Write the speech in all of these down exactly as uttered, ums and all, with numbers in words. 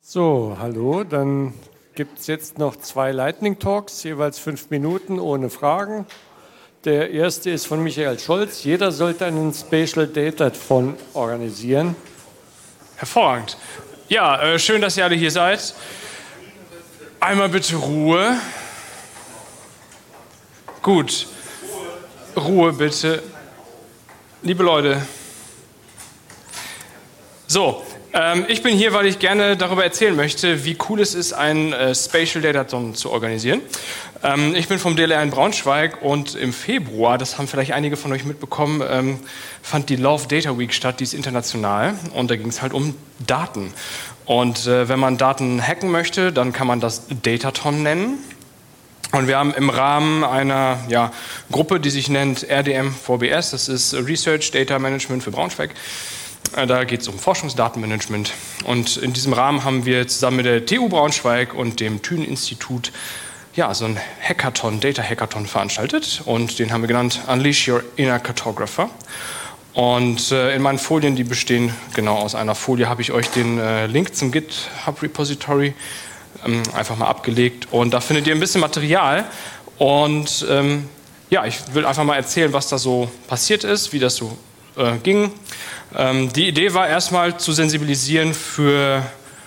So, hallo, dann gibt es jetzt noch zwei Lightning Talks, jeweils fünf Minuten ohne Fragen. Der erste ist von Michael Scholz. Jeder sollte einen Spatial Datathon organisieren. Hervorragend. Ja, äh, schön, dass ihr alle hier seid. Einmal bitte Ruhe. Gut. Ruhe bitte. Liebe Leute. So. Ich bin hier, weil ich gerne darüber erzählen möchte, wie cool es ist, ein äh, Spatial Datathon zu organisieren. Ähm, ich bin vom D L R in Braunschweig und im Februar, das haben vielleicht einige von euch mitbekommen, ähm, fand die Love Data Week statt, die ist international und da ging es halt um Daten. Und äh, wenn man Daten hacken möchte, dann kann man das Datathon nennen. Und wir haben im Rahmen einer ja, Gruppe, die sich nennt R D M V B S, das ist Research Data Management für Braunschweig. Da geht es um Forschungsdatenmanagement. Und in diesem Rahmen haben wir zusammen mit der T U Braunschweig und dem Thünen-Institut ja, so ein Hackathon, Data Hackathon veranstaltet. Und den haben wir genannt Unleash Your Inner Cartographer. Und äh, in meinen Folien, die bestehen genau aus einer Folie, habe ich euch den äh, Link zum GitHub Repository ähm, einfach mal abgelegt. Und da findet ihr ein bisschen Material. Und ähm, ja, ich will einfach mal erzählen, was da so passiert ist, wie das so äh, ging. Ähm, die Idee war erstmal zu sensibilisieren für,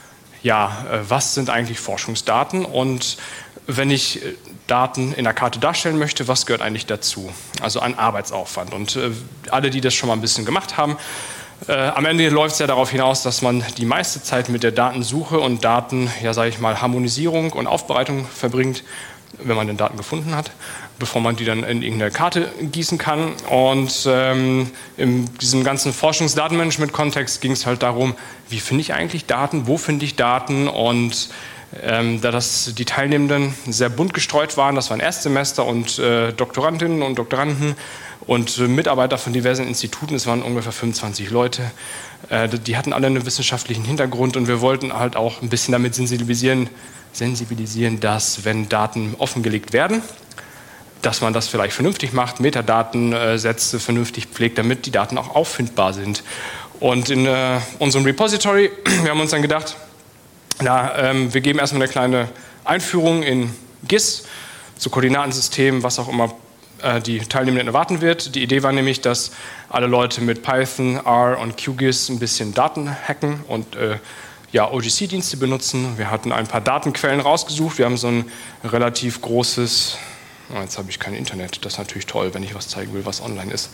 ja, äh, was sind eigentlich Forschungsdaten und wenn ich äh, Daten in der Karte darstellen möchte, was gehört eigentlich dazu? Also an Arbeitsaufwand. Und äh, alle, die das schon mal ein bisschen gemacht haben, äh, am Ende läuft es ja darauf hinaus, dass man die meiste Zeit mit der Datensuche und Daten, ja, sage ich mal, Harmonisierung und Aufbereitung verbringt, wenn man den Daten gefunden hat, bevor man die dann in irgendeine Karte gießen kann. Und ähm, in diesem ganzen Forschungsdatenmanagement-Kontext ging es halt darum, wie finde ich eigentlich Daten, wo finde ich Daten und ähm, da das die Teilnehmenden sehr bunt gestreut waren, das waren Erstsemester und äh, Doktorandinnen und Doktoranden und äh, Mitarbeiter von diversen Instituten, es waren ungefähr fünfundzwanzig Leute, äh, die hatten alle einen wissenschaftlichen Hintergrund und wir wollten halt auch ein bisschen damit sensibilisieren, sensibilisieren, dass wenn Daten offengelegt werden, dass man das vielleicht vernünftig macht, Metadatensätze vernünftig pflegt, damit die Daten auch auffindbar sind. Und in äh, unserem Repository, wir haben uns dann gedacht, na, ähm, wir geben erstmal eine kleine Einführung in G I S, zu Koordinatensystemen, was auch immer äh, die Teilnehmenden erwarten wird. Die Idee war nämlich, dass alle Leute mit Python, R und Q G I S ein bisschen Daten hacken und äh, ja, O G C-Dienste benutzen. Wir hatten ein paar Datenquellen rausgesucht. Wir haben so ein relativ großes, oh, jetzt habe ich kein Internet, das ist natürlich toll, wenn ich was zeigen will, was online ist.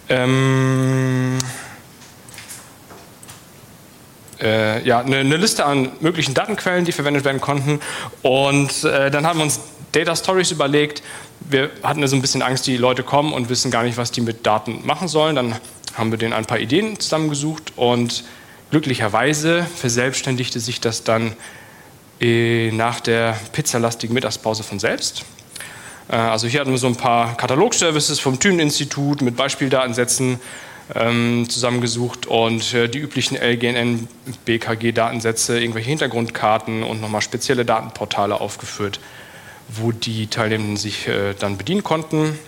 Ähm, äh, ja, eine, eine Liste an möglichen Datenquellen, die verwendet werden konnten. Und äh, dann haben wir uns Data Stories überlegt. Wir hatten so ein bisschen Angst, die Leute kommen und wissen gar nicht, was die mit Daten machen sollen. Dann haben wir denen ein paar Ideen zusammengesucht und glücklicherweise verselbstständigte sich das dann äh, nach der pizzalastigen Mittagspause von selbst. Äh, also hier hatten wir so ein paar Katalogservices vom Thünen-Institut mit Beispieldatensätzen ähm, zusammengesucht und äh, die üblichen L G N N, B K G-Datensätze, irgendwelche Hintergrundkarten und nochmal spezielle Datenportale aufgeführt, wo die Teilnehmenden sich äh, dann bedienen konnten.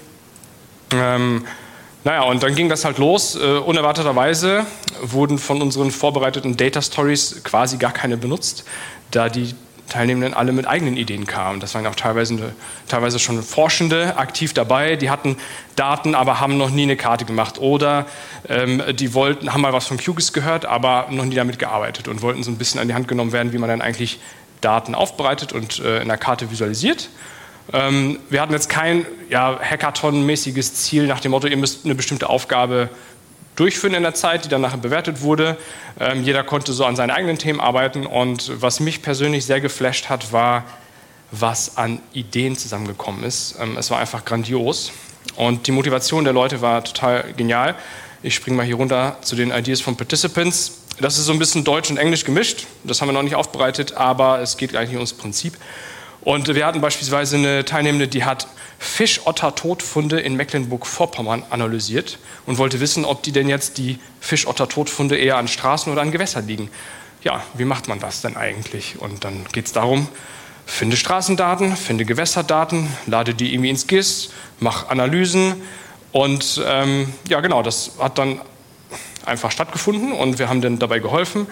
Ähm, Naja, und dann ging das halt los. Uh, unerwarteterweise wurden von unseren vorbereiteten Data Stories quasi gar keine benutzt, da die Teilnehmenden alle mit eigenen Ideen kamen. Das waren auch teilweise, teilweise schon Forschende aktiv dabei, die hatten Daten, aber haben noch nie eine Karte gemacht. Oder ähm, die wollten, haben mal was von Q G I S gehört, aber noch nie damit gearbeitet und wollten so ein bisschen an die Hand genommen werden, wie man dann eigentlich Daten aufbereitet und äh, in der Karte visualisiert. Ähm, wir hatten jetzt kein ja, Hackathon-mäßiges Ziel nach dem Motto, ihr müsst eine bestimmte Aufgabe durchführen in der Zeit, die dann nachher bewertet wurde. Ähm, jeder konnte so an seinen eigenen Themen arbeiten und was mich persönlich sehr geflasht hat, war, was an Ideen zusammengekommen ist. Ähm, es war einfach grandios und die Motivation der Leute war total genial. Ich springe mal hier runter zu den Ideas von Participants. Das ist so ein bisschen Deutsch und Englisch gemischt, das haben wir noch nicht aufbereitet, aber es geht eigentlich ums Prinzip. Und wir hatten beispielsweise eine Teilnehmende, die hat Fischotter-Totfunde in Mecklenburg-Vorpommern analysiert und wollte wissen, ob die denn jetzt die Fischotter-Totfunde eher an Straßen oder an Gewässern liegen. Ja, wie macht man das denn eigentlich? Und dann geht es darum, finde Straßendaten, finde Gewässerdaten, lade die irgendwie ins G I S, mach Analysen und ähm, ja genau, das hat dann einfach stattgefunden und wir haben dann dabei geholfen.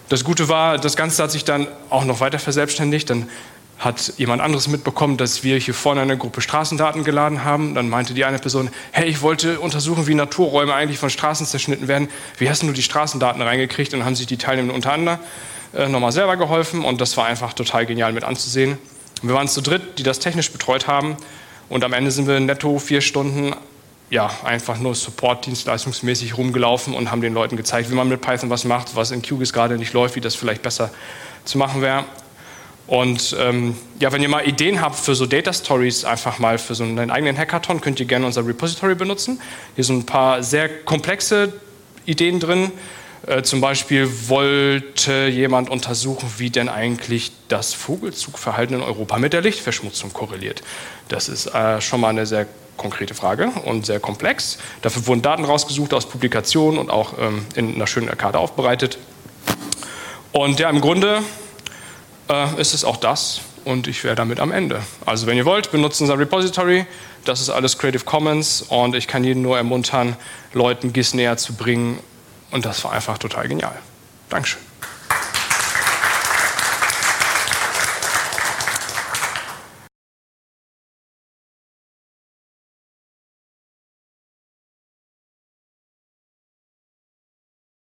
Das Gute war, das Ganze hat sich dann auch noch weiter verselbstständigt. Dann hat jemand anderes mitbekommen, dass wir hier vorne eine Gruppe Straßendaten geladen haben. Dann meinte die eine Person, hey, ich wollte untersuchen, wie Naturräume eigentlich von Straßen zerschnitten werden. Wie hast du die Straßendaten reingekriegt? Und dann haben sich die Teilnehmer untereinander äh, nochmal selber geholfen. Und das war einfach total genial mit anzusehen. Wir waren zu dritt, die das technisch betreut haben. Und am Ende sind wir netto vier Stunden ja, einfach nur Support-dienstleistungsmäßig rumgelaufen und haben den Leuten gezeigt, wie man mit Python was macht, was in QGIS gerade nicht läuft, wie das vielleicht besser zu machen wäre. Und ähm, ja, wenn ihr mal Ideen habt für so Data Stories, einfach mal für so einen eigenen Hackathon, könnt ihr gerne unser Repository benutzen. Hier sind ein paar sehr komplexe Ideen drin. Äh, zum Beispiel wollte jemand untersuchen, wie denn eigentlich das Vogelzugverhalten in Europa mit der Lichtverschmutzung korreliert. Das ist äh, schon mal eine sehr konkrete Frage und sehr komplex. Dafür wurden Daten rausgesucht aus Publikationen und auch ähm, in einer schönen Arkade aufbereitet. Und ja, im Grunde äh, ist es auch das und ich wäre damit am Ende. Also wenn ihr wollt, benutzt unser Repository. Das ist alles Creative Commons und ich kann jeden nur ermuntern, Leuten GIS näher zu bringen und das war einfach total genial. Dankeschön.